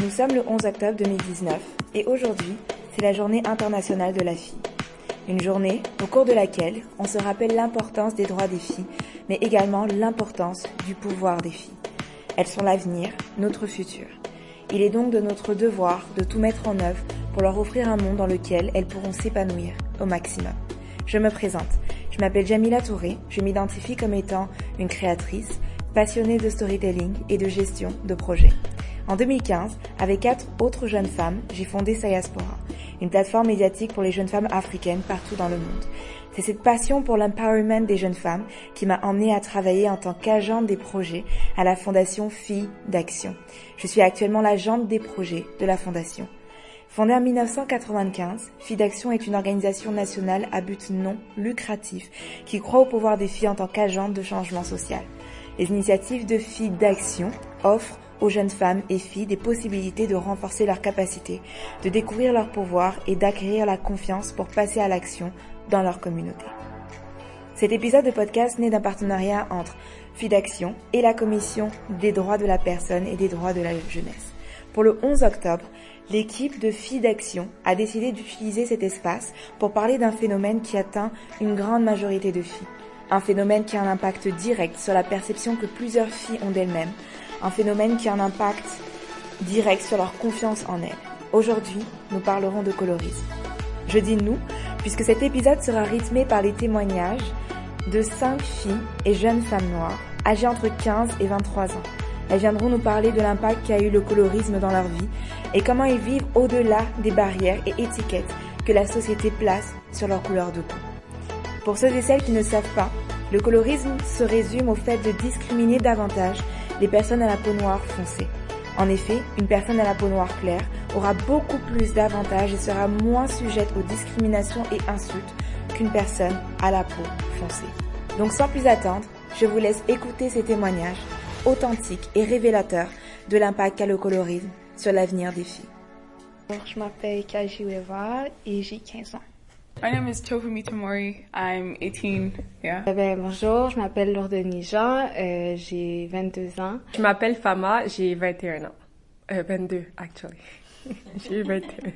Nous sommes le 11 octobre 2019 et aujourd'hui, c'est la journée internationale de la fille. Une journée au cours de laquelle on se rappelle l'importance des droits des filles, mais également l'importance du pouvoir des filles. Elles sont l'avenir, notre futur. Il est donc de notre devoir de tout mettre en œuvre pour leur offrir un monde dans lequel elles pourront s'épanouir au maximum. Je me présente. Je m'appelle Jamila Touré. Je m'identifie comme étant une créatrice, passionnée de storytelling et de gestion de projets. En 2015, avec 4 autres jeunes femmes, j'ai fondé Sayaspora, une plateforme médiatique pour les jeunes femmes africaines partout dans le monde. C'est cette passion pour l'empowerment des jeunes femmes qui m'a emmenée à travailler en tant qu'agente des projets à la Fondation Filles d'Action. Je suis actuellement l'agente des projets de la Fondation. Fondée en 1995, Filles d'Action est une organisation nationale à but non lucratif qui croit au pouvoir des filles en tant qu'agente de changement social. Les initiatives de Filles d'Action offrent aux jeunes femmes et filles des possibilités de renforcer leurs capacités, de découvrir leur pouvoir et d'acquérir la confiance pour passer à l'action dans leur communauté. Cet épisode de podcast naît d'un partenariat entre Filles d'Action et la Commission des droits de la personne et des droits de la jeunesse. Pour le 11 octobre, l'équipe de Filles d'Action a décidé d'utiliser cet espace pour parler d'un phénomène qui atteint une grande majorité de filles. Un phénomène qui a un impact direct sur la perception que plusieurs filles ont d'elles-mêmes. Un phénomène qui a un impact direct sur leur confiance en elles. Aujourd'hui, nous parlerons de colorisme. Je dis nous, puisque cet épisode sera rythmé par les témoignages de 5 filles et jeunes femmes noires, âgées entre 15 et 23 ans. Elles viendront nous parler de l'impact qu'a eu le colorisme dans leur vie et comment ils vivent au-delà des barrières et étiquettes que la société place sur leur couleur de peau. Pour ceux et celles qui ne savent pas, le colorisme se résume au fait de discriminer davantage les personnes à la peau noire foncée. En effet, une personne à la peau noire claire aura beaucoup plus d'avantages et sera moins sujette aux discriminations et insultes qu'une personne à la peau foncée. Donc sans plus attendre, je vous laisse écouter ces témoignages authentiques et révélateurs de l'impact qu'a le colorisme sur l'avenir des filles. Je m'appelle Kajiweva et j'ai 15 ans. My name is Chofumi Tamori. I'm 18. Yeah. Bonjour, je m'appelle Lourdes Nijan, j'ai 22 ans. Je m'appelle Fama, j'ai 21 ans. 22, actually. J'ai 21.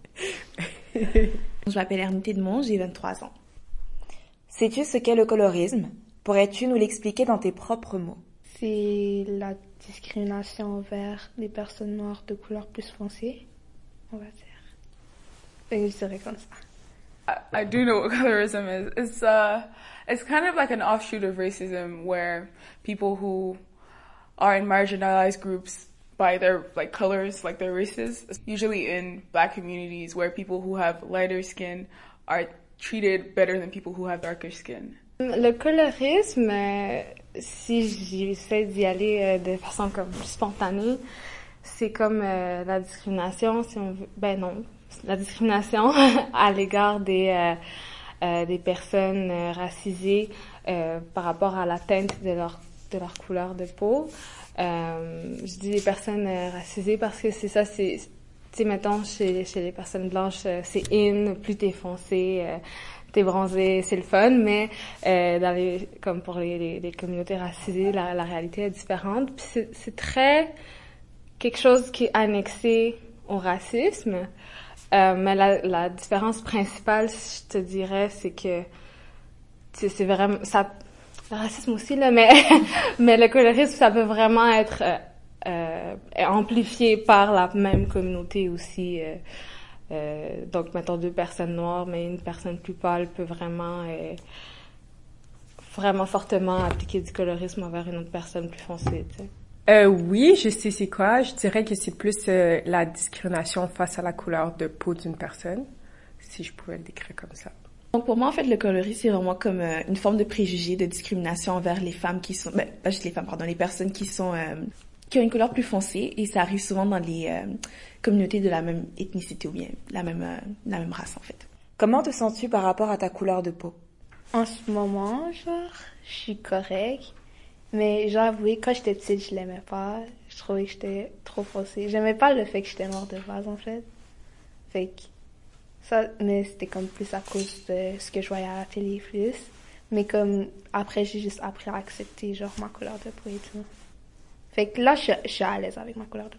Je m'appelle Ernité Demont, j'ai 23 ans. Sais-tu ce qu'est le colorisme? Pourrais-tu nous l'expliquer dans tes propres mots? C'est la discrimination envers les personnes noires de couleur plus foncée, on va dire. Et je dirais comme ça. I do know what colorism is. It's kind of like an offshoot of racism where people who are in marginalized groups by their like colors, like their races, usually in black communities where people who have lighter skin are treated better than people who have darker skin. Le colorisme, si j'essaie d'y aller de façon comme plus spontanée, c'est comme la discrimination, si on veut. Ben non. La discrimination à l'égard des personnes racisées par rapport à la teinte de leur couleur de peau. Je dis les personnes racisées parce que c'est ça, tu sais, mettons, chez les personnes blanches, c'est in, plus t'es foncé, t'es bronzé, c'est le fun, mais comme pour les communautés racisées, la réalité est différente. Puis c'est très quelque chose qui est annexé au racisme. Mais la différence principale, je te dirais, c'est que c'est vraiment ça. Le racisme aussi là, mais le colorisme, ça peut vraiment être amplifié par la même communauté aussi. Donc, mettons 2 personnes noires, mais une personne plus pâle peut vraiment fortement appliquer du colorisme envers une autre personne plus foncée, tu sais. Oui, je sais c'est quoi. Je dirais que c'est plus la discrimination face à la couleur de peau d'une personne, si je pouvais le décrire comme ça. Donc pour moi, en fait, le colorisme, c'est vraiment comme une forme de préjugé, de discrimination envers les femmes qui sont... pas juste les femmes, pardon, les personnes qui ont une couleur plus foncée, et ça arrive souvent dans les communautés de la même ethnicité ou bien la même race, en fait. Comment te sens-tu par rapport à ta couleur de peau? En ce moment, genre, je suis correcte. Mais j'avoue, quand j'étais petite, je l'aimais pas. Je trouvais que j'étais trop foncée. J'aimais pas le fait que j'étais noire de base, en fait. Fait que ça, mais c'était comme plus à cause de ce que je voyais à la télé plus. Mais comme, après, j'ai juste appris à accepter, genre, ma couleur de peau et tout. Fait que là, je suis à l'aise avec ma couleur de peau.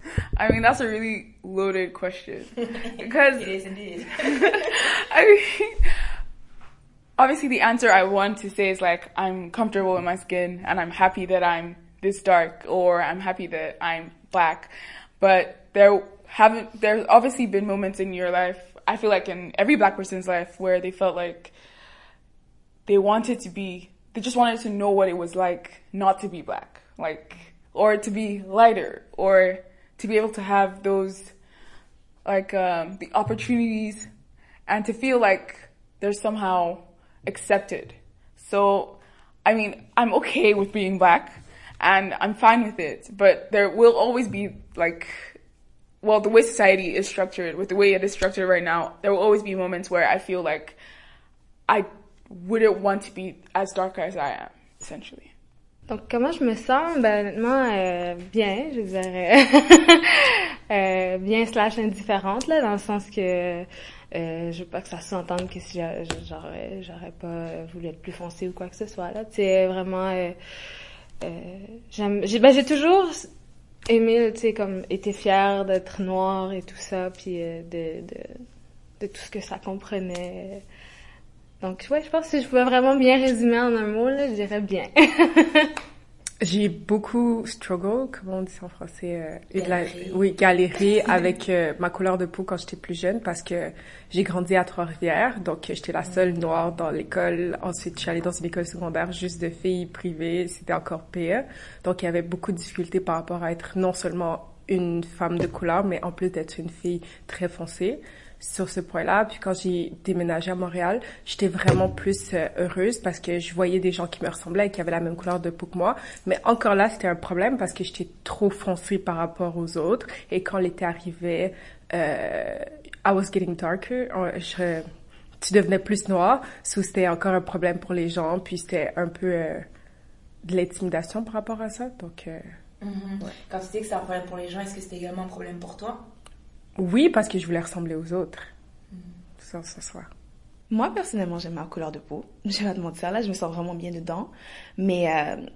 I mean, that's a really loaded question. Because It is indeed. I mean, obviously the answer I want to say is like, I'm comfortable in my skin and I'm happy that I'm this dark, or I'm happy that I'm black. But there's obviously been moments in your life, I feel like in every black person's life, where they felt like they just wanted to know what it was like not to be black, like, or to be lighter, or to be able to have those, like, the opportunities, and to feel like they're somehow accepted. So, I mean, I'm okay with being black, and I'm fine with it, but there will always be, like, well, the way society is structured, with the way it is structured right now, there will always be moments where I feel like I wouldn't want to be as dark as I am, essentially. Donc, comment je me sens? Ben, honnêtement, bien, je dirais. Bien / indifférente, là, dans le sens que je veux pas que ça s'entende que si j'aurais pas voulu être plus foncée ou quoi que ce soit, là. C'est vraiment... j'ai toujours aimé, tu sais, comme, été fière d'être noire et tout ça, puis de tout ce que ça comprenait. Donc, ouais, je pense que si je pouvais vraiment bien résumer en un mot, là, je dirais bien. J'ai beaucoup struggle, comment on dit ça en français? Galéré avec ma couleur de peau quand j'étais plus jeune, parce que j'ai grandi à Trois-Rivières, donc j'étais la seule noire dans l'école. Ensuite, je suis allée dans une école secondaire juste de filles privées, c'était encore pire. Donc, il y avait beaucoup de difficultés par rapport à être non seulement une femme de couleur, mais en plus d'être une fille très foncée. Sur ce point-là, puis quand j'ai déménagé à Montréal, j'étais vraiment plus heureuse parce que je voyais des gens qui me ressemblaient et qui avaient la même couleur de peau que moi. Mais encore là, c'était un problème parce que j'étais trop foncée par rapport aux autres. Et quand l'été arrivait, I was getting darker. Tu devenais plus noire. C'était encore un problème pour les gens. Puis c'était un peu de l'intimidation par rapport à ça. Donc, Ouais. Quand tu dis que c'est un problème pour les gens, est-ce que c'était également un problème pour toi? Oui, parce que je voulais ressembler aux autres. Ça soit. Moi, personnellement, j'aime ma couleur de peau. Je vais pas te mentir, là, je me sens vraiment bien dedans. Mais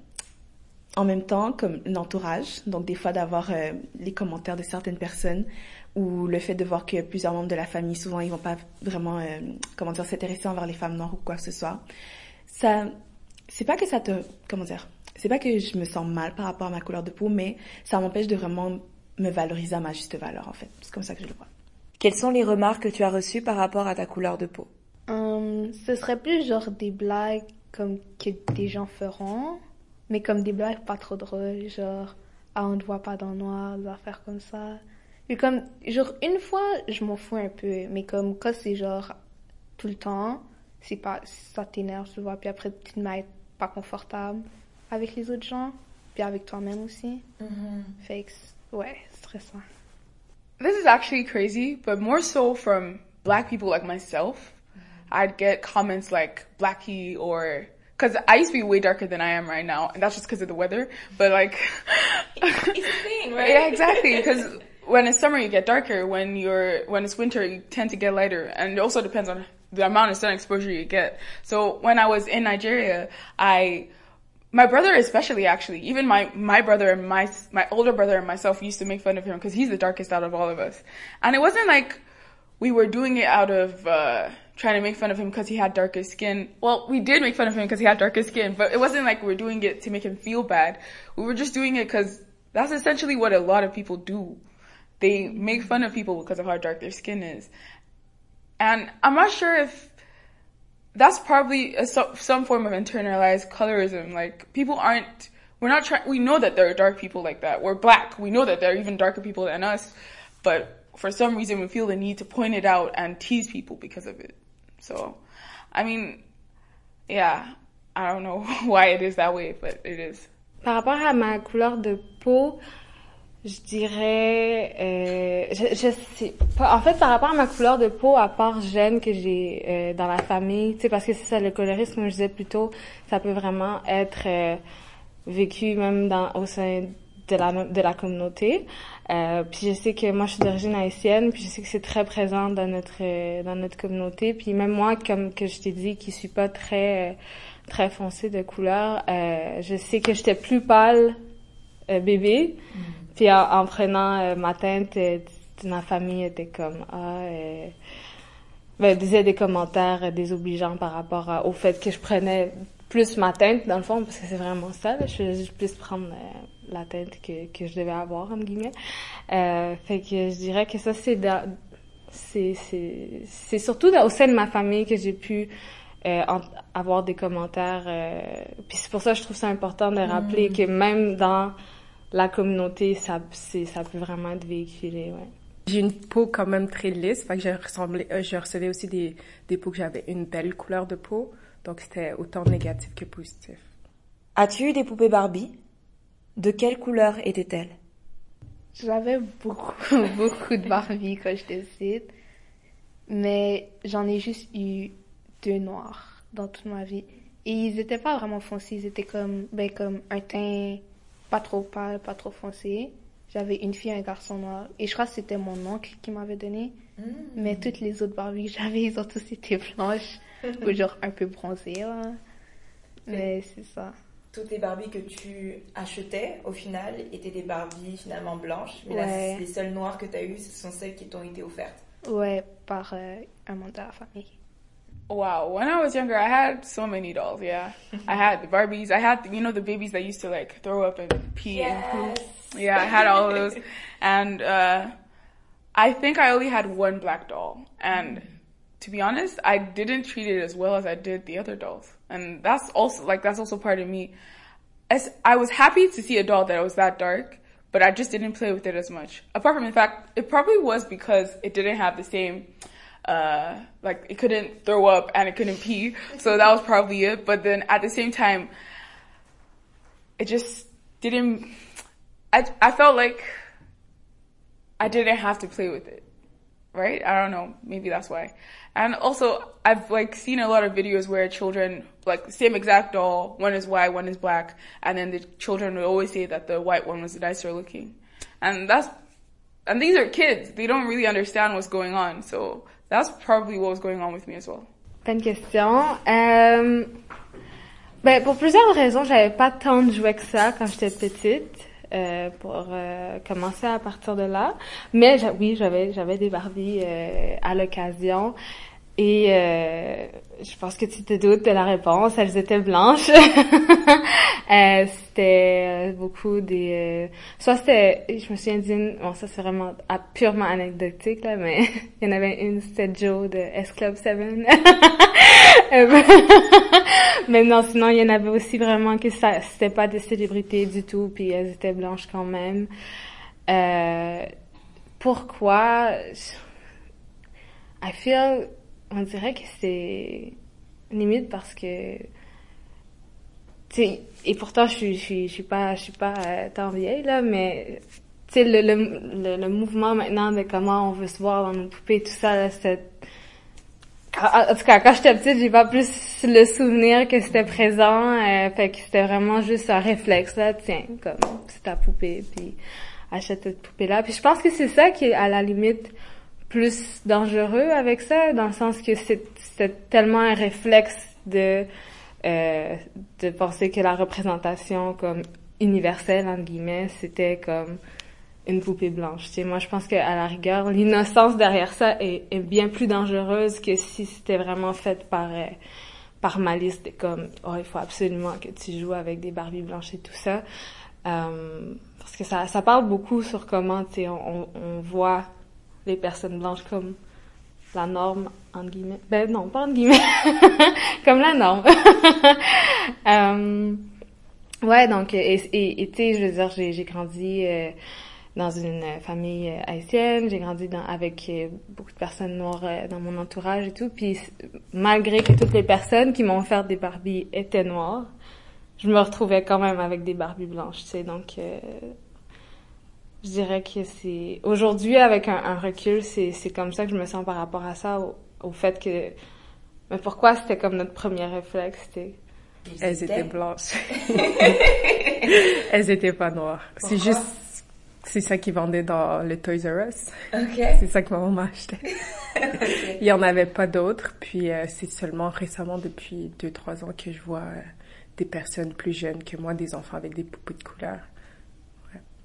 en même temps, comme l'entourage, donc des fois d'avoir les commentaires de certaines personnes ou le fait de voir que plusieurs membres de la famille, souvent, ils vont pas vraiment, s'intéresser envers les femmes noires ou quoi que ce soit. Ça, c'est pas que ça te, c'est pas que je me sens mal par rapport à ma couleur de peau, mais ça m'empêche de vraiment me valoriser à ma juste valeur, en fait. C'est comme ça que je le vois. Quelles sont les remarques que tu as reçues par rapport à ta couleur de peau? Ce serait plus genre des blagues comme que des gens feront, mais comme des blagues pas trop drôles, genre « Ah, on ne te voit pas dans le noir », des affaires comme ça. Et comme, genre, une fois, je m'en fous un peu, mais comme quand c'est genre tout le temps, c'est pas, ça t'énerve, tu vois, puis après tu te mets pas confortable avec les autres gens, puis avec toi-même aussi. Fait que, ouais, stressant. This is actually crazy, but more so from black people like myself. I'd get comments like blackie, or because I used to be way darker than I am right now, and that's just because of the weather. But like, It's a thing, right? yeah, exactly. Because when it's summer, you get darker. When it's winter, you tend to get lighter, and it also depends on the amount of sun exposure you get. So when I was in Nigeria, my brother especially, actually, even my brother and my older brother and myself used to make fun of him because he's the darkest out of all of us. And it wasn't like we were doing it out of trying to make fun of him because he had darker skin. Well, we did make fun of him because he had darker skin, but it wasn't like we were doing it to make him feel bad. We were just doing it because that's essentially what a lot of people do. They make fun of people because of how dark their skin is. And I'm not sure if that's probably some form of internalized colorism. Like, we know that there are dark people like that. We're black. We know that there are even darker people than us. But for some reason, we feel the need to point it out and tease people because of it. So, I mean, yeah, I don't know why it is that way, but it is. Par rapport à ma couleur de peau, je dirais, je sais pas. En fait, par rapport à ma couleur de peau, à part gènes que j'ai dans la famille, tu sais, parce que c'est ça, le colorisme, comme je disais plus tôt, ça peut vraiment être vécu même au sein de la communauté. Puis je sais que moi, je suis d'origine haïtienne, puis je sais que c'est très présent dans notre communauté. Puis même moi, comme que je t'ai dit, qui suis pas très foncée de couleur, je sais que j'étais plus pâle bébé. Puis en prenant ma teinte, ma famille était comme disait des commentaires désobligeants par rapport au fait que je prenais plus ma teinte, dans le fond, parce que c'est vraiment ça, là. Je faisais juste plus prendre la teinte que je devais avoir, entre guillemets. Fait que je dirais que ça, c'est surtout au sein de ma famille que j'ai pu avoir des commentaires. Puis c'est pour ça que je trouve ça important de rappeler que même dans la communauté, ça peut vraiment être véhiculé, ouais. J'ai une peau quand même très lisse, fait que je recevais aussi des peaux que j'avais une belle couleur de peau, donc c'était autant négatif que positif. As-tu eu des poupées Barbie? De quelle couleur étaient-elles? J'avais beaucoup de Barbie quand j'étais petite, mais j'en ai juste eu 2 noirs dans toute ma vie. Et ils étaient pas vraiment foncés, ils étaient comme un teint pas trop pâle, pas trop foncé. J'avais une fille et un garçon noir. Et je crois que c'était mon oncle qui m'avait donné. Mais toutes les autres Barbies que j'avais, ils ont tous été blanches. Ou genre un peu bronzées, là. Mais c'est ça. Toutes les Barbies que tu achetais, au final, étaient des Barbies finalement blanches. Mais Ouais. les seules noires que tu as eues, ce sont celles qui t'ont été offertes. Ouais, par un membre de la famille. Wow, when I was younger, I had so many dolls, yeah. I had the Barbies, I had, the babies that used to like throw up and pee and poop. Yeah, I had all of those. And I think I only had one black doll. And to be honest, I didn't treat it as well as I did the other dolls. And that's also part of me. I was happy to see a doll that was that dark, but I just didn't play with it as much. Apart from the fact, it probably was because it didn't have the same, it couldn't throw up and it couldn't pee. So that was probably it. But then at the same time, it just didn't, I felt like I didn't have to play with it. Right? I don't know. Maybe that's why. And also, I've seen a lot of videos where children, the same exact doll, one is white, one is black, and then the children would always say that the white one was nicer looking. And these are kids. They don't really understand what's going on. So that's probably what was going on with me as well. Bonne question. Pour plusieurs raisons, j'avais pas tant de jouets que ça quand j'étais petite. Pour commencer à partir de là. Mais j'avais des Barbies à l'occasion. Et je pense que tu te doutes de la réponse. Elles étaient blanches. C'était beaucoup des... soit c'était... Je me souviens d'une... Bon, ça c'est vraiment purement anecdotique, là, mais il y en avait une, c'était Joe de S-Club 7. Mais non, sinon, il y en avait aussi vraiment que c'était pas des célébrités du tout, puis elles étaient blanches quand même. Pourquoi? On dirait que c'est limite parce que, tu sais, et pourtant je suis pas tant vieille, là, mais, tu sais, le mouvement maintenant de comment on veut se voir dans nos poupées, tout ça, là, en tout cas, quand j'étais petite, j'ai pas plus le souvenir que c'était présent, fait que c'était vraiment juste un réflexe, là, tiens, comme, c'est ta poupée, puis achète cette poupée-là. Puis je pense que c'est ça qui est, à la limite, plus dangereux avec ça, dans le sens que c'était tellement un réflexe de penser que la représentation, comme, universelle, entre guillemets, c'était comme une poupée blanche. Tu sais, moi, je pense qu'à la rigueur, l'innocence derrière ça est bien plus dangereuse que si c'était vraiment fait par malice, comme, il faut absolument que tu joues avec des Barbies blanches et tout ça. Parce que ça parle beaucoup sur comment, tu sais, on voit les personnes blanches comme la norme, entre guillemets. Ben non, pas entre guillemets. Comme la norme. Ouais, donc, et tu sais, je veux dire, j'ai grandi dans une famille haïtienne, j'ai grandi avec beaucoup de personnes noires dans mon entourage et tout, puis malgré que toutes les personnes qui m'ont offert des Barbies étaient noires, je me retrouvais quand même avec des Barbies blanches, tu sais, donc je dirais que c'est aujourd'hui avec un recul, c'est comme ça que je me sens par rapport à ça, au fait que mais pourquoi c'était comme notre premier réflexe, c'était elles étaient blanches. Elles étaient pas noires. Pourquoi? C'est ça qu'ils vendaient dans le Toys R Us. Okay. C'est ça que maman m'a acheté. Okay. Il y en avait pas d'autres, puis c'est seulement récemment, depuis 2-3 ans, que je vois des personnes plus jeunes que moi, des enfants avec des poupées de couleur. Ouais.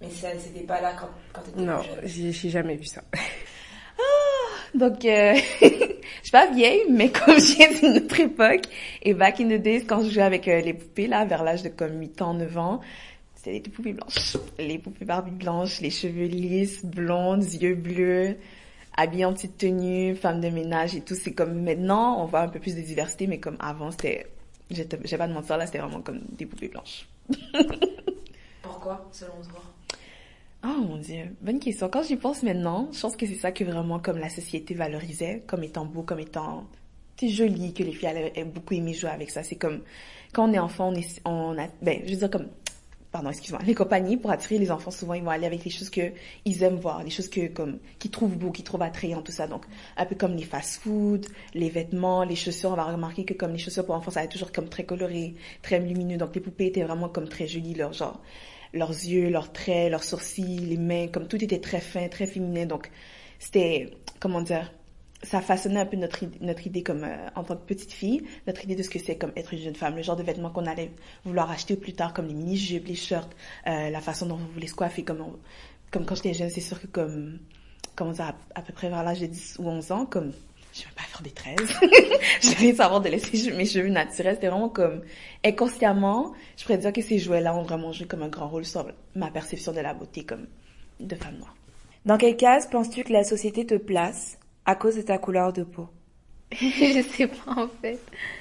Mais ça, c'était pas là quand t'étais Non, plus jeune. j'ai jamais vu ça. Donc, je suis pas vieille, mais comme j'ai d'une autre époque, et back in the days, quand je jouais avec les poupées, là, vers l'âge de comme 8 ans, 9 ans, c'était des poupées blanches. Les poupées Barbie blanches, les cheveux lisses, blondes, yeux bleus, habillées en petite tenue, femme de ménage et tout. C'est comme maintenant, on voit un peu plus de diversité, mais comme avant, j'ai pas de mentir, là, c'était vraiment comme des poupées blanches. Pourquoi, selon toi? Oh mon Dieu, bonne question. Quand j'y pense maintenant, je pense que c'est ça que vraiment comme la société valorisait, comme étant beau, comme étant joli, que les filles allaient beaucoup aimer jouer avec ça. C'est comme quand on est enfant, je veux dire comme, pardon, excuse-moi, les compagnies pour attirer les enfants souvent ils vont aller avec les choses que ils aiment voir, les choses qu'ils trouvent beaux, qu'ils trouvent attrayants, tout ça. Donc un peu comme les fast-food, les vêtements, les chaussures. On va remarquer que comme les chaussures pour enfants, ça va être toujours comme très coloré, très lumineux. Donc les poupées étaient vraiment comme très jolies, leurs yeux, leurs traits, leurs sourcils, les mains, comme tout était très fin, très féminin. Donc, c'était, comment dire, ça façonnait un peu notre idée comme, en tant que petite fille, notre idée de ce que c'est comme être une jeune femme, le genre de vêtements qu'on allait vouloir acheter plus tard, comme les mini-jupes, les shirts, la façon dont on voulait se coiffer, comme quand j'étais jeune, c'est sûr que comment dire, à peu près vers l'âge de 10 ou 11 ans, comme, je vais pas faire des tresses. Je vais savoir de laisser mes cheveux naturels. C'était vraiment comme, inconsciemment, je pourrais dire que ces jouets-là ont vraiment joué comme un grand rôle sur ma perception de la beauté comme de femme noire. Dans quelle case penses-tu que la société te place à cause de ta couleur de peau? Je sais pas, en fait.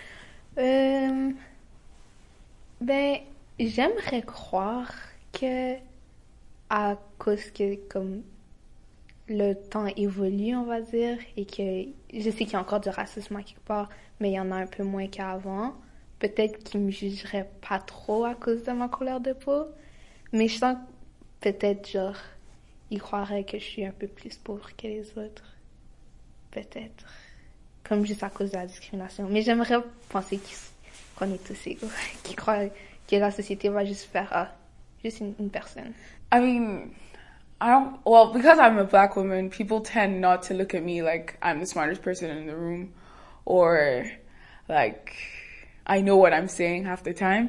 J'aimerais croire que à cause que, comme, le temps évolue, on va dire, et que je sais qu'il y a encore du racisme à quelque part, mais il y en a un peu moins qu'avant. Peut-être qu'ils me jugeraient pas trop à cause de ma couleur de peau, mais je sens que peut-être, genre, ils croiraient que je suis un peu plus pauvre que les autres. Peut-être. Comme juste à cause de la discrimination. Mais j'aimerais penser qu'on est tous égaux, qu'ils croient que la société va juste faire, juste une personne. I mean, because I'm a black woman, people tend not to look at me like I'm the smartest person in the room, or like I know what I'm saying half the time.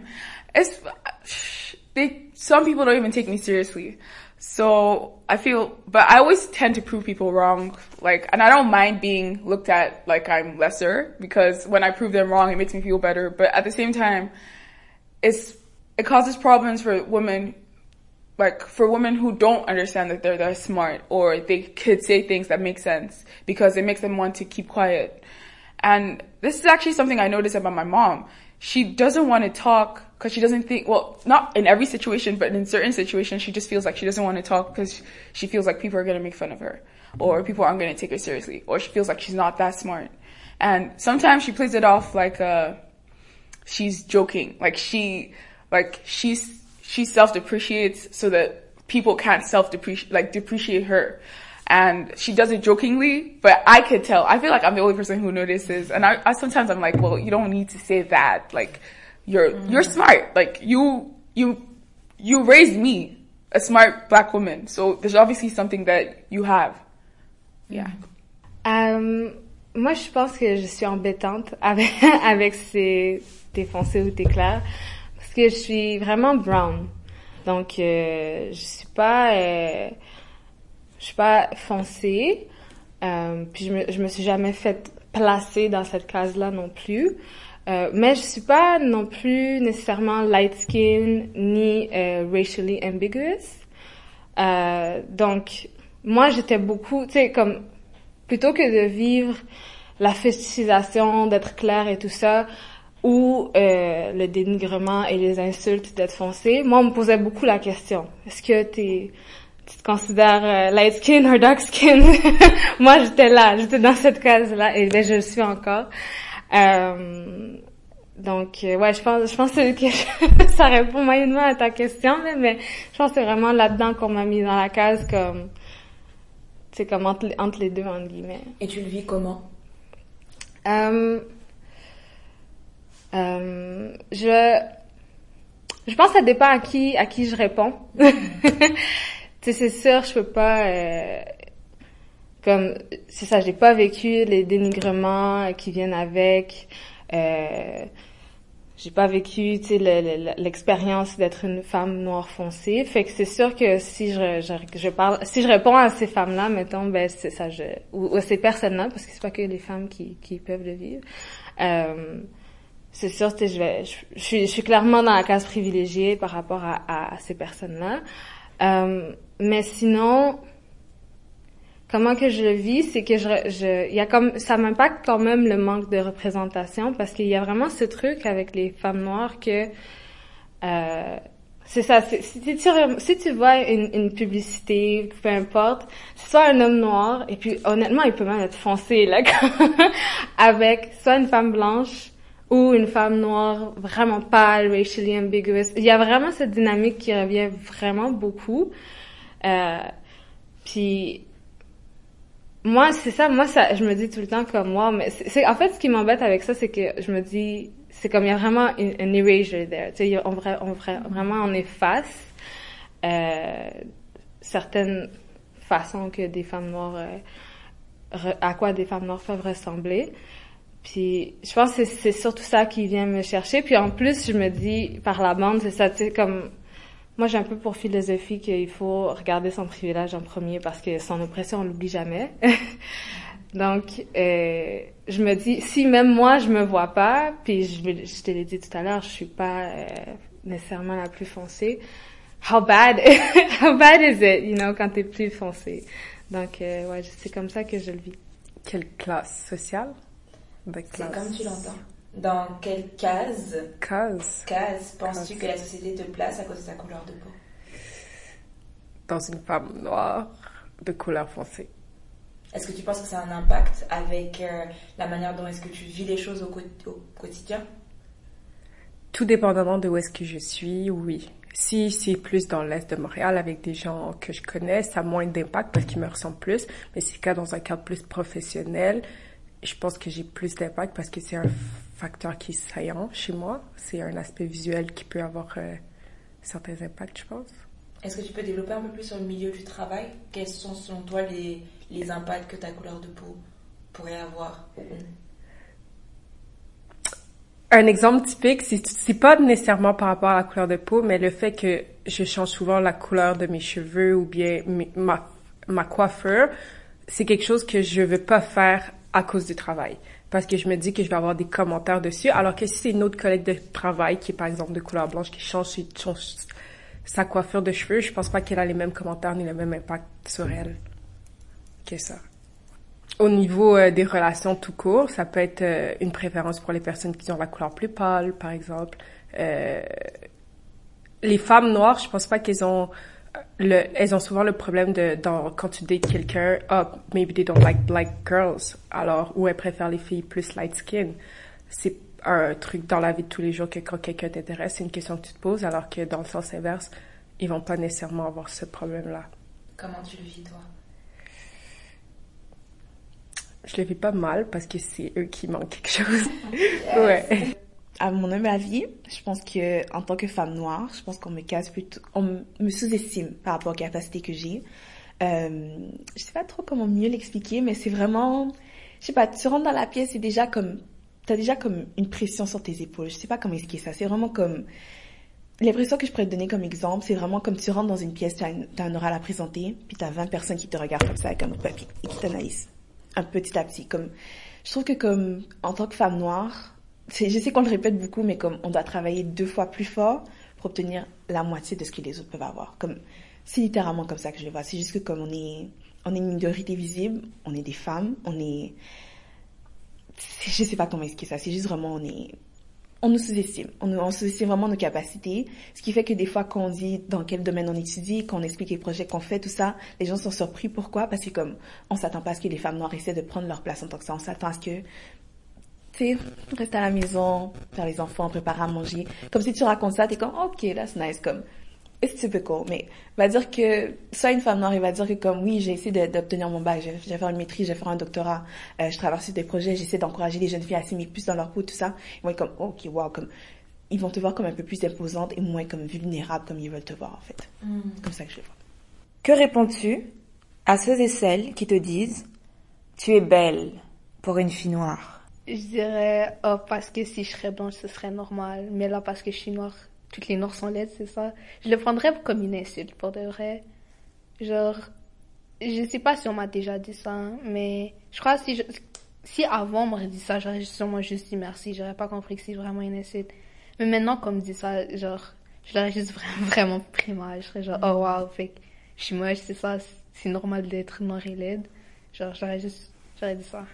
Some people don't even take me seriously. So but I always tend to prove people wrong, and I don't mind being looked at like I'm lesser, because when I prove them wrong, it makes me feel better. But at the same time, it causes problems for women, for women who don't understand that they're that smart, or they could say things that make sense because it makes them want to keep quiet. And this is actually something I noticed about my mom. She doesn't want to talk because she doesn't think, well, not in every situation, but in certain situations, she just feels like she doesn't want to talk because she feels like people are going to make fun of her, or people aren't going to take her seriously, or she feels like she's not that smart. And sometimes she plays it off like she's joking, she self-depreciates so that people can't depreciate her. And she does it jokingly, but I could tell. I feel like I'm the only person who notices. And I sometimes I'm like, well, you don't need to say that. You're smart. You raised me, a smart black woman. So there's obviously something that you have. Yeah. Moi, je pense que je suis embêtante avec t'es foncé ou t'es clair. Parce que je suis vraiment brown. Donc, je suis pas foncée. Puis je me suis jamais fait placer dans cette case-là non plus. Mais je suis pas non plus nécessairement light skin ni racially ambiguous. Donc, moi, j'étais beaucoup, tu sais, comme, plutôt que de vivre la fétichisation d'être claire et tout ça, ou le dénigrement et les insultes d'être foncé, moi, on me posait beaucoup la question. Est-ce que tu te considères light skin or dark skin? Moi, j'étais dans cette case-là, et je le suis encore. Donc, ouais, je pense que ça répond moyennement à ta question, mais je pense que c'est vraiment là-dedans qu'on m'a mis dans la case comme, c'est comme entre les deux, entre guillemets. Et tu le vis comment? Je pense que ça dépend à qui je réponds. Tu sais, c'est sûr, je peux pas, comme, c'est ça, j'ai pas vécu les dénigrements qui viennent avec, j'ai pas vécu, tu sais, l'expérience d'être une femme noire foncée. Fait que c'est sûr que si si je réponds à ces femmes-là, mettons, ben, c'est ça, ou à ces personnes-là, parce que c'est pas que les femmes qui peuvent le vivre, c'est sûr, tu sais, je suis clairement dans la case privilégiée par rapport à ces personnes-là. Mais sinon, comment que je le vis, c'est que il y a comme, ça m'impacte quand même le manque de représentation, parce qu'il y a vraiment ce truc avec les femmes noires que, c'est ça, si tu vois une publicité, peu importe, c'est soit un homme noir, et puis honnêtement, il peut même être foncé, là, avec soit une femme blanche, ou une femme noire vraiment pâle, racially ambiguous. Il y a vraiment cette dynamique qui revient vraiment beaucoup. Puis moi, c'est ça, je me dis tout le temps comme moi, mais c'est en fait ce qui m'embête avec ça, c'est que je me dis, c'est comme il y a vraiment une erasure there. Tu sais, vraiment on efface certaines façons que des femmes noires, à quoi des femmes noires peuvent ressembler. Puis je pense que c'est surtout ça qui vient me chercher. Puis en plus, je me dis, par la bande, c'est ça, tu sais, comme, moi j'ai un peu pour philosophie qu'il faut regarder son privilège en premier, parce que son oppression, on l'oublie jamais. Donc, je me dis, si même moi je me vois pas, puis je te l'ai dit tout à l'heure, je suis pas nécessairement la plus foncée. How bad is it, you know, quand t'es plus foncée. Donc, ouais, c'est comme ça que je le vis. Quelle classe sociale? C'est comme tu l'entends. Dans quelle case penses-tu que la société te place à cause de ta couleur de peau? Dans une femme noire de couleur foncée. Est-ce que tu penses que ça a un impact avec la manière dont est-ce que tu vis les choses au quotidien? Tout dépendamment de où est-ce que je suis, oui. Si c'est plus dans l'est de Montréal avec des gens que je connais, ça a moins d'impact parce qu'ils me ressemblent plus. Mais si c'est dans un cadre plus professionnel, je pense que j'ai plus d'impact parce que c'est un facteur qui est saillant chez moi. C'est un aspect visuel qui peut avoir certains impacts, je pense. Est-ce que tu peux développer un peu plus sur le milieu du travail? Quels sont, selon toi, les impacts que ta couleur de peau pourrait avoir? Un exemple typique, c'est pas nécessairement par rapport à la couleur de peau, mais le fait que je change souvent la couleur de mes cheveux ou bien ma coiffure, c'est quelque chose que je veux pas faire à cause du travail. Parce que je me dis que je vais avoir des commentaires dessus. Alors que si c'est une autre collègue de travail qui est par exemple de couleur blanche qui change sa coiffure de cheveux, je pense pas qu'elle a les mêmes commentaires ni le même impact sur elle que ça. Au niveau des relations tout court, ça peut être une préférence pour les personnes qui ont la couleur plus pâle, par exemple. Les femmes noires, je pense pas qu'elles ont elles ont souvent le problème quand tu dates quelqu'un, maybe they don't like black girls, alors, ou elles préfèrent les filles plus light skin. C'est un truc dans la vie de tous les jours que quand quelqu'un t'intéresse, c'est une question que tu te poses, alors que dans le sens inverse, ils vont pas nécessairement avoir ce problème-là. Comment tu le vis, toi? Je le vis pas mal parce que c'est eux qui manquent quelque chose. Yes. Ouais. À mon humble avis, je pense que en tant que femme noire, je pense qu'on me sous-estime par rapport aux capacités que j'ai. Je sais pas trop comment mieux l'expliquer, mais c'est vraiment, je sais pas, tu rentres dans la pièce, t'as déjà comme une pression sur tes épaules. Je sais pas comment expliquer ça. C'est vraiment comme, l'impression que je pourrais te donner comme exemple, c'est vraiment comme tu rentres dans une pièce, t'as un oral à présenter, puis t'as 20 personnes qui te regardent comme ça avec un bout de papier et qui t'analysent. Un petit à petit. Comme, je trouve que comme, en tant que femme noire, je sais qu'on le répète beaucoup, mais comme on doit travailler 2 fois plus fort pour obtenir la moitié de ce que les autres peuvent avoir. Comme, c'est littéralement comme ça que je le vois. C'est juste que comme on est une minorité visible, on est des femmes, je sais pas comment expliquer ça. C'est juste vraiment, on nous sous-estime. On sous-estime vraiment nos capacités. Ce qui fait que des fois, quand on dit dans quel domaine on étudie, quand on explique les projets qu'on fait, tout ça, les gens sont surpris. Pourquoi? Parce que comme, on s'attend pas à ce que les femmes noires essaient de prendre leur place en tant que ça. On s'attend à ce que, tu sais, rester à la maison, faire les enfants, préparer à manger. Comme si tu racontes ça, t'es comme, OK, that's nice, comme, it's typical. Mais, va dire que, soit une femme noire, il va dire que comme, oui, j'ai essayé d'obtenir mon bac, je vais faire une maîtrise, je vais faire un doctorat, je travaille sur des projets, j'essaie d'encourager les jeunes filles à s'aimer plus dans leur peau, tout ça. Ils vont être comme, OK, wow, comme, ils vont te voir comme un peu plus imposante et moins comme vulnérable comme ils veulent te voir, en fait. C'est comme ça que je le vois. Que réponds-tu à ceux et celles qui te disent, tu es belle pour une fille noire? Je dirais, oh, parce que si je serais blanche, ce serait normal. Mais là, parce que je suis noire, toutes les noirs sont laides, c'est ça. Je le prendrais comme une insulte, pour de vrai. Genre, je sais pas si on m'a déjà dit ça, hein, mais je crois que si avant on m'aurait dit ça, j'aurais sûrement juste dit merci. J'aurais pas compris que c'est vraiment une insulte. Mais maintenant, qu'on me dit ça, genre, je l'aurais juste vraiment pris mal. Je serais genre, oh wow, fait que je suis moche, c'est ça, c'est normal d'être noire et laide. Genre, j'aurais dit ça.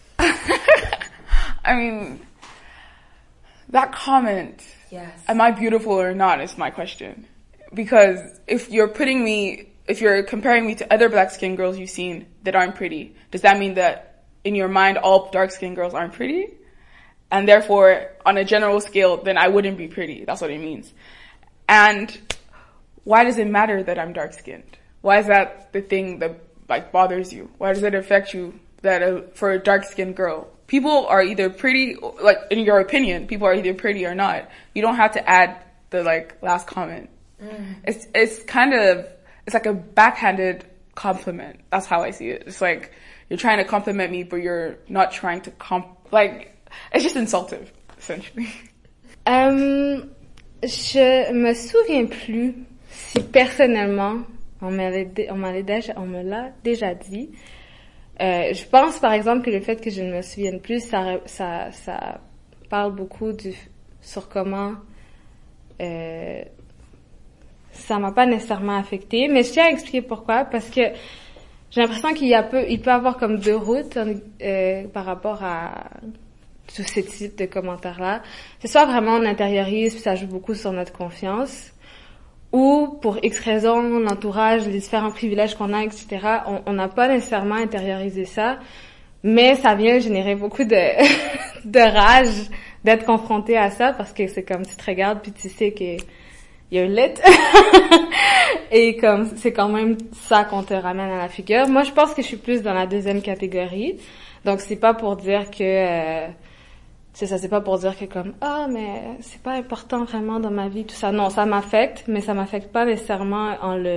I mean, that comment, Yes. am I beautiful or not, is my question. Because if you're comparing me to other black-skinned girls you've seen that aren't pretty, does that mean that in your mind all dark-skinned girls aren't pretty? And therefore, on a general scale, then I wouldn't be pretty. That's what it means. And why does it matter that I'm dark-skinned? Why is that the thing that like bothers you? Why does it affect you that for a dark-skinned girl, people are either pretty, like in your opinion, people are either pretty or not. You don't have to add the like last comment. It's kind of, it's like a backhanded compliment. That's how I see it. It's like you're trying to compliment me, but you're not trying to it's just insultive, essentially. Je me souviens plus si personnellement on me l'a déjà dit. Je pense par exemple que le fait que je ne me souvienne plus, ça parle beaucoup sur comment ça m'a pas nécessairement affecté, mais je tiens à expliquer pourquoi, parce que j'ai l'impression il peut avoir comme deux routes par rapport à tous ces types de commentaires-là. C'est soit vraiment on intériorise puis ça joue beaucoup sur notre confiance, ou pour X raisons, l'entourage, les différents privilèges qu'on a, etc., on n'a pas nécessairement intériorisé ça, mais ça vient générer beaucoup de rage d'être confronté à ça, parce que c'est comme tu te regardes puis tu sais que you're lit. Et comme c'est quand même ça qu'on te ramène à la figure. Moi, je pense que je suis plus dans la deuxième catégorie. Donc c'est pas pour dire que c'est pas pour dire que comme mais c'est pas important vraiment dans ma vie tout ça. Non, ça m'affecte, mais ça m'affecte pas nécessairement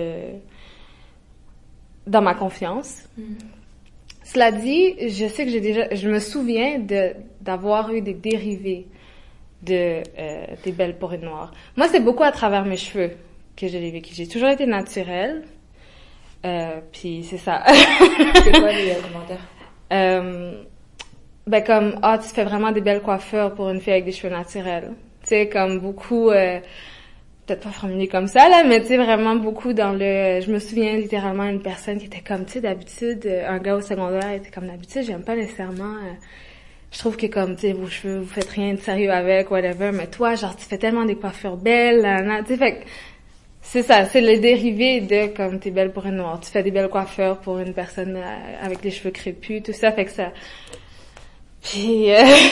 dans ma confiance. Cela dit, je sais que je me souviens d'avoir eu des dérivés des belles pour une noire. Moi, c'est beaucoup à travers mes cheveux que je l'ai vécu. J'ai toujours été naturelle. Puis c'est ça. C'est quoi les commentaires? Comme tu fais vraiment des belles coiffures pour une fille avec des cheveux naturels. Tu sais, comme beaucoup peut-être pas formulé comme ça là, mais tu sais vraiment beaucoup dans je me souviens littéralement d'une personne qui était comme tu sais d'habitude un gars au secondaire était comme d'habitude, j'aime pas nécessairement je trouve que comme tu sais vos cheveux vous faites rien de sérieux avec whatever, mais toi genre tu fais tellement des coiffures belles tu sais, fait que c'est ça, c'est le dérivé de comme t'es belle pour une noire, tu fais des belles coiffures pour une personne avec les cheveux crépus, tout ça, fait que ça puis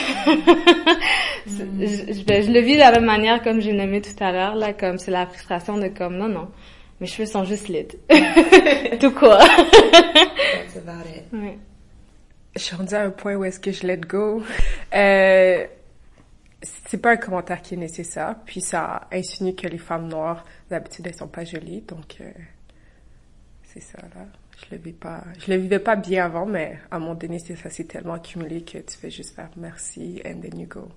je le vis de la même manière comme j'ai nommé tout à l'heure là, comme c'est la frustration de comme non mes cheveux sont juste laids. Tout quoi. That's about it. Ouais. Je suis rendue à un point où est-ce que je let go. C'est pas un commentaire qui est nécessaire, puis ça insinue que les femmes noires d'habitude elles sont pas jolies, donc c'est ça là. Je le vivais pas bien avant, mais à un moment donné, ça s'est tellement accumulé que tu fais juste faire merci and then you go.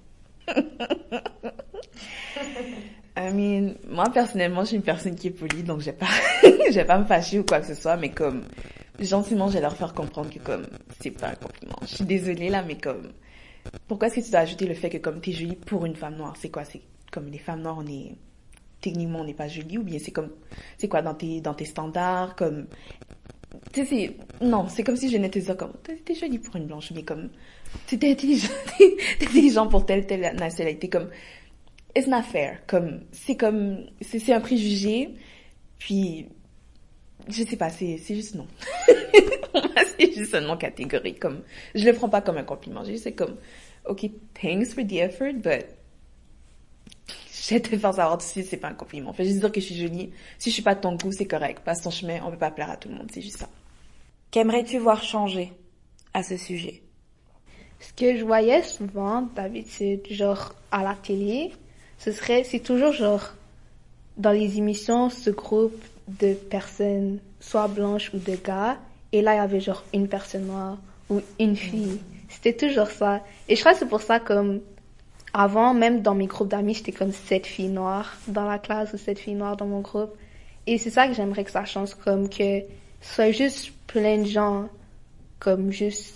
I mean, moi personnellement, je suis une personne qui est polie, donc je vais pas me fâcher ou quoi que ce soit, mais comme gentiment, je vais leur faire comprendre que comme c'est pas un compliment. Je suis désolée là, mais comme pourquoi est-ce que tu dois ajouter le fait que comme t'es jolie pour une femme noire? C'est quoi? C'est comme les femmes noires, techniquement on n'est pas jolie, ou bien c'est quoi dans tes standards, comme tu sais, non, c'est comme si je venais te dire comme t'es jolie pour une blanche, mais comme t'es intelligent pour telle nationalité, comme it's not fair, comme c'est un préjugé, puis je sais pas, c'est juste non. C'est juste un non catégorique, comme je le prends pas comme un compliment, c'est comme ok, thanks for the effort, but je vais te faire savoir tout de suite, c'est pas un compliment. Fais juste dire que je suis jolie. Si je suis pas de ton goût, c'est correct. Passe ton chemin, on peut pas plaire à tout le monde, c'est juste ça. Qu'aimerais-tu voir changer à ce sujet? Ce que je voyais souvent, d'habitude, genre, à la télé, c'est toujours genre, dans les émissions, ce groupe de personnes, soit blanches ou de gars, et là, il y avait genre une personne noire ou une fille. C'était toujours ça. Et je crois que c'est pour ça, comme, avant, même dans mes groupes d'amis, j'étais comme 7 filles noires dans la classe ou 7 filles noires dans mon groupe. Et c'est ça que j'aimerais que ça change, comme que ce soit juste plein de gens, comme juste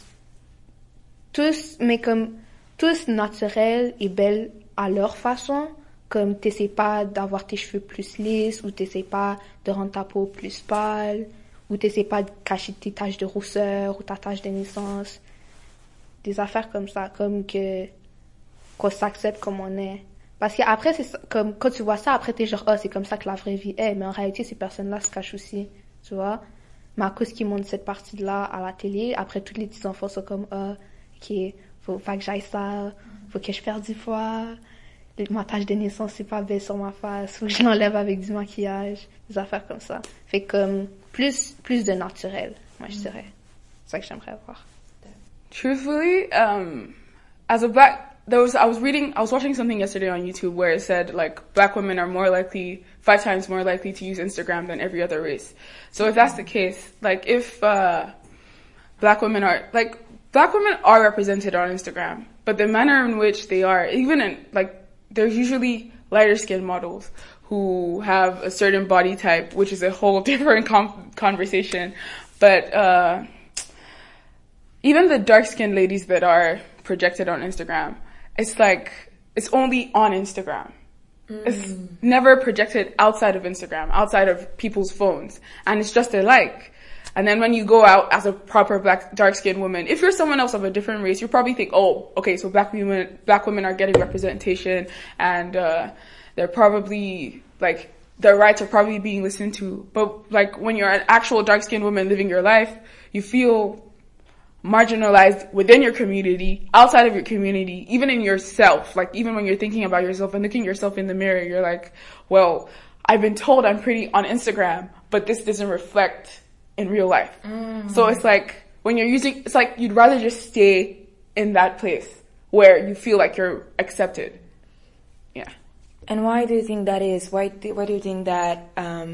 tous, mais comme tous naturels et belles à leur façon. Comme t'essaies pas d'avoir tes cheveux plus lisses, ou t'essaies pas de rendre ta peau plus pâle, ou t'essaies pas de cacher tes taches de rousseur ou ta tache de naissance. Des affaires comme ça, comme qu'on s'accepte comme on est. Parce qu'après, c'est comme, quand tu vois ça, après t'es genre, c'est comme ça que la vraie vie est. Mais en réalité, ces personnes-là se cachent aussi, tu vois. Mais à cause qu'ils montrent cette partie-là à la télé, après, tous les petits enfants sont comme, ok, faut que j'aille ça, faut que je perde du poids, ma tache de naissance, c'est pas belle sur ma face, faut que je l'enlève avec du maquillage, des affaires comme ça. Fait comme, plus de naturel, moi, je dirais. C'est ça que j'aimerais voir. Truthfully, as a black, I was watching something yesterday on YouTube where it said, like, black women are 5 times more likely to use Instagram than every other race. So if that's the case, like, if, black women are represented on Instagram, but the manner in which they are, even in, like, there's usually lighter skinned models who have a certain body type, which is a whole different conversation. But, even the dark skinned ladies that are projected on Instagram, it's like, it's only on Instagram. It's never projected outside of Instagram, outside of people's phones. And it's just a like. And then when you go out as a proper dark-skinned woman, if you're someone else of a different race, you probably think, okay, so black women are getting representation, and, they're probably, like, their rights are probably being listened to. But, like, when you're an actual dark-skinned woman living your life, you feel marginalized within your community, outside of your community, even in yourself. Like, even when you're thinking about yourself and looking yourself in the mirror, you're like, well, I've been told I'm pretty on Instagram, but this doesn't reflect in real life. So it's like, when you're it's like you'd rather just stay in that place where you feel like you're accepted. Yeah. And why do you think that is? Why do you think that,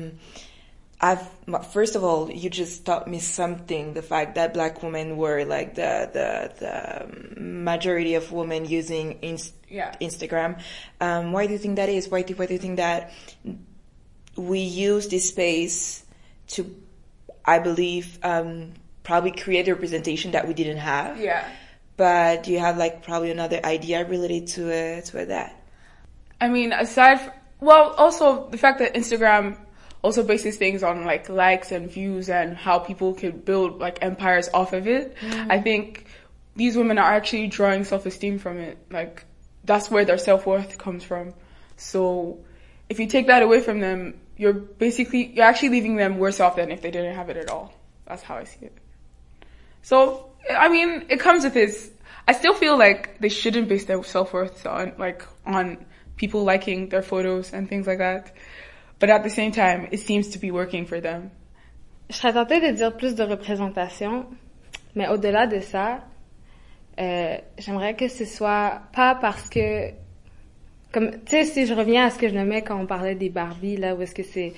first of all, you just taught me something, the fact that black women were like the majority of women using Instagram. Why do you think that is? Why do you think that we use this space to, I believe, probably create a representation that we didn't have? Yeah. But do you have like probably another idea related to that? I mean, also the fact that Instagram also bases things on like likes and views and how people could build like empires off of it. I think these women are actually drawing self-esteem from it. Like, that's where their self-worth comes from. So if you take that away from them, you're actually leaving them worse off than if they didn't have it at all. That's how I see it. So, I mean, it comes with this. I still feel like they shouldn't base their self-worth on people liking their photos and things like that. But at the same time, it seems to be working for them. Je serais tentée de dire plus de représentation, mais au-delà de ça, j'aimerais que ce soit pas parce que, comme, tu sais, si je reviens à ce que je nommais quand on parlait des Barbies, là, où est-ce que c'est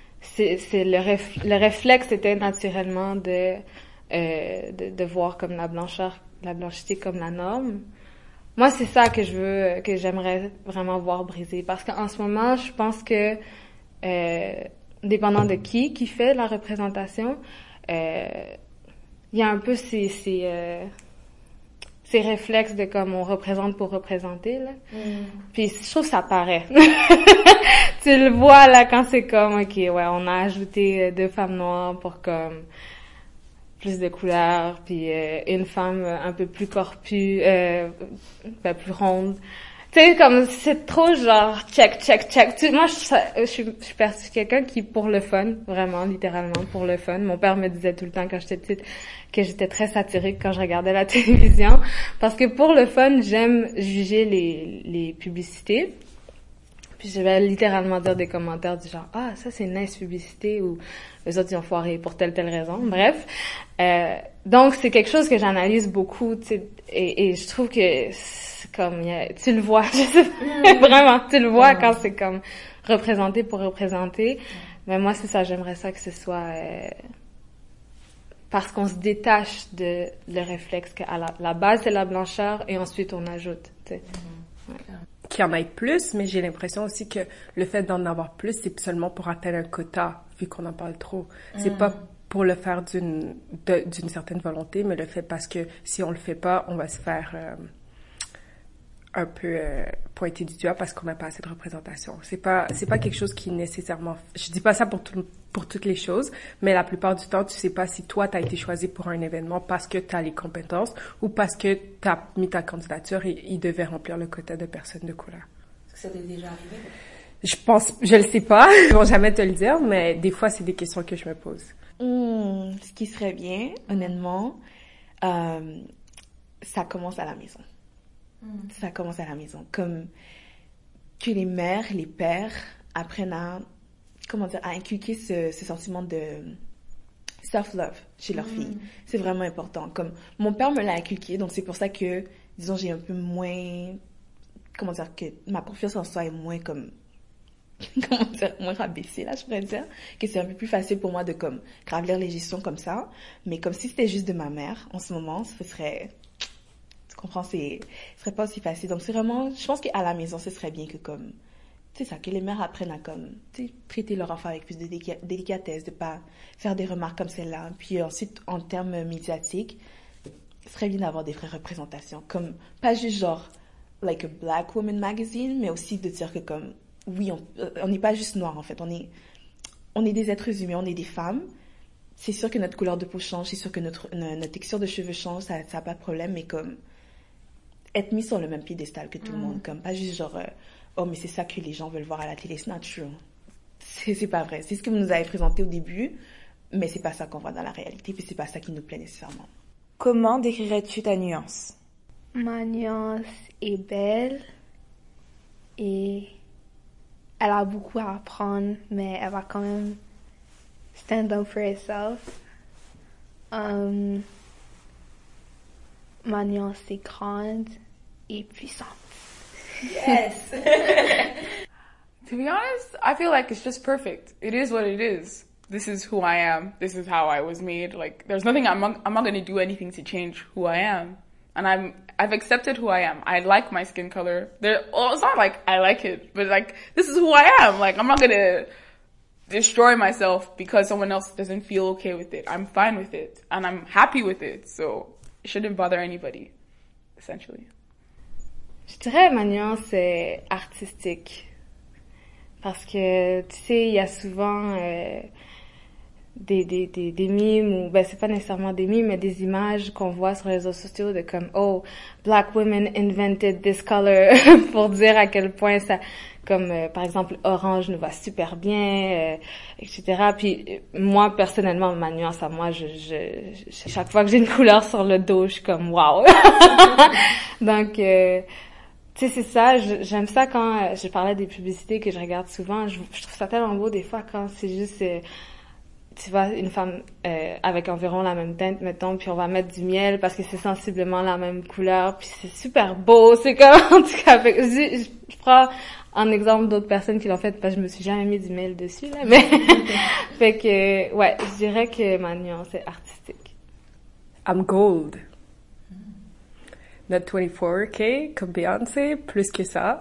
le réflexe était naturellement de voir comme la blanchité comme la norme. Moi, c'est ça que j'aimerais vraiment voir briser. Parce qu'en ce moment, je pense que, dépendant de qui fait la représentation, il y a un peu ces réflexes de comme on représente pour représenter, là. Puis je trouve que ça paraît. Tu le vois, là, quand c'est comme, ok, ouais, on a ajouté 2 femmes noires pour comme plus de couleurs, puis une femme un peu plus corpue, plus ronde. Tu sais, comme, c'est trop genre, check. Moi, je suis quelqu'un qui, pour le fun, vraiment, littéralement, pour le fun. Mon père me disait tout le temps, quand j'étais petite, que j'étais très satirique quand je regardais la télévision. Parce que pour le fun, j'aime juger les publicités. Puis je vais littéralement dire des commentaires du genre, ça c'est une nice publicité, ou les autres ils ont foiré pour telle raison. Bref. Donc c'est quelque chose que j'analyse beaucoup, tu sais, et je trouve que comme tu le vois, vraiment, tu le vois quand c'est comme représenté pour représenter. Mais moi c'est ça, j'aimerais ça que ce soit parce qu'on se détache de le réflexe qu'à la base, c'est la blancheur et ensuite on ajoute, tu sais. Ouais. Qu'il y en ait plus, mais j'ai l'impression aussi que le fait d'en avoir plus, c'est seulement pour atteindre un quota, vu qu'on en parle trop. C'est pas pour le faire d'une certaine volonté, mais le fait parce que si on le fait pas, on va se faire un peu pointer du doigt parce qu'on n'a pas assez de représentation. C'est pas quelque chose qui nécessairement... Je dis pas ça pour toutes les choses, mais la plupart du temps, tu sais pas si toi, t'as été choisi pour un événement parce que t'as les compétences ou parce que t'as mis ta candidature et il devait remplir le quota de personnes de couleur. Est-ce que ça t'est déjà arrivé? Je le sais pas, ils vont jamais te le dire, mais des fois, c'est des questions que je me pose. Ce qui serait bien, honnêtement, ça commence à la maison. Ça commence à la maison. Comme que les mères, les pères apprennent à inculquer ce sentiment de self-love chez leurs filles. C'est vraiment important. Comme mon père me l'a inculqué, donc c'est pour ça que, disons, j'ai un peu moins, que ma confiance en soi est moins moins rabaissée, là, je pourrais dire, que c'est un peu plus facile pour moi de, gravir les gestions comme ça. Mais comme si c'était juste de ma mère, en ce moment, ce serait, tu comprends, ce serait pas aussi facile. Donc c'est vraiment, je pense qu'à la maison, ce serait bien que c'est ça, que les mères apprennent à traiter leur enfant avec plus de délicatesse, de pas faire des remarques comme celle-là. Puis ensuite, en termes médiatiques, ce serait bien d'avoir des vraies représentations. Comme, pas juste genre, like a Black Woman magazine, mais aussi de dire que oui, on n'est pas juste noir en fait, on est des êtres humains, on est des femmes. C'est sûr que notre couleur de peau change, c'est sûr que notre texture de cheveux change, ça n'a pas de problème, mais être mis sur le même piédestal que tout le monde, pas juste genre oh mais c'est ça que les gens veulent voir à la télé, c'est not true. C'est pas vrai, c'est ce que vous nous avez présenté au début, mais c'est pas ça qu'on voit dans la réalité, puis c'est pas ça qui nous plaît nécessairement. Comment décrirais-tu ta nuance? Ma nuance est belle et elle a beaucoup à apprendre, mais elle va quand même stand up for herself. Ma nuance est grande et puissante. Yes! To be honest, I feel like it's just perfect. It is what it is. This is who I am. This is how I was made. Like, there's nothing, I'm not going to do anything to change who I am. And I've accepted who I am. I like my skin color. It's not like I like it, but like, this is who I am. Like, I'm not gonna destroy myself because someone else doesn't feel okay with it. I'm fine with it. And I'm happy with it. So, it shouldn't bother anybody, essentially. Je dirais ma nuance est artistique. Parce que, tu sais, il y a souvent des mimes, ou c'est pas nécessairement des mimes, mais des images qu'on voit sur les réseaux sociaux de oh, Black women invented this color, pour dire à quel point ça, par exemple, orange nous va super bien, etc. Puis moi, personnellement, ma nuance à moi, chaque fois que j'ai une couleur sur le dos, je suis wow! Donc, tu sais, c'est ça, j'aime ça quand je parlais des publicités que je regarde souvent, je trouve ça tellement beau des fois quand c'est juste, tu vois, une femme avec environ la même teinte, mettons, puis on va mettre du miel parce que c'est sensiblement la même couleur, puis c'est super beau, c'est en tout cas, je prends en exemple d'autres personnes qui l'ont fait parce que je me suis jamais mis du miel dessus, là, mais fait que, ouais, je dirais que ma nuance est artistique. I'm gold. Not 24K, comme Beyoncé, plus que ça.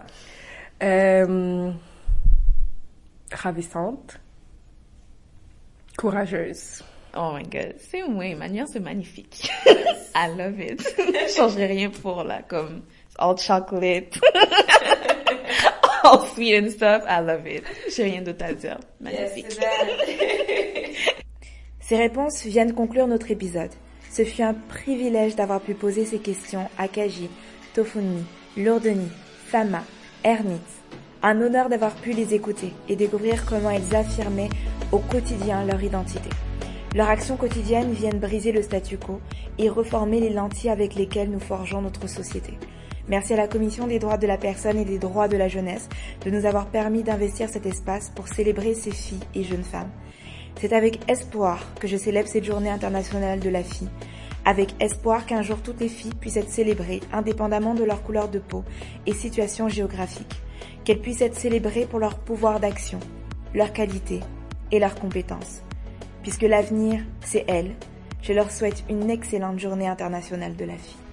Ravissante. Courageuse. Oh my god, c'est moi, ma nuance est magnifique. I love it. Je changerais rien pour là, all chocolate. All sweet and stuff, I love it. J'ai rien d'autre à dire. Magnifique. Yes, ces réponses viennent conclure notre épisode. Ce fut un privilège d'avoir pu poser ces questions à Kaji, Tofuni, Lourdeni, Sama, Hermit. Un honneur d'avoir pu les écouter et découvrir comment elles affirmaient au quotidien leur identité. Leurs actions quotidiennes viennent briser le statu quo et reformer les lentilles avec lesquelles nous forgeons notre société. Merci à la Commission des droits de la personne et des droits de la jeunesse de nous avoir permis d'investir cet espace pour célébrer ces filles et jeunes femmes. C'est avec espoir que je célèbre cette journée internationale de la fille, avec espoir qu'un jour toutes les filles puissent être célébrées indépendamment de leur couleur de peau et situation géographique, qu'elles puissent être célébrées pour leur pouvoir d'action, leur qualité et leurs compétences. Puisque l'avenir, c'est elles, Je leur souhaite une excellente journée internationale de la fille.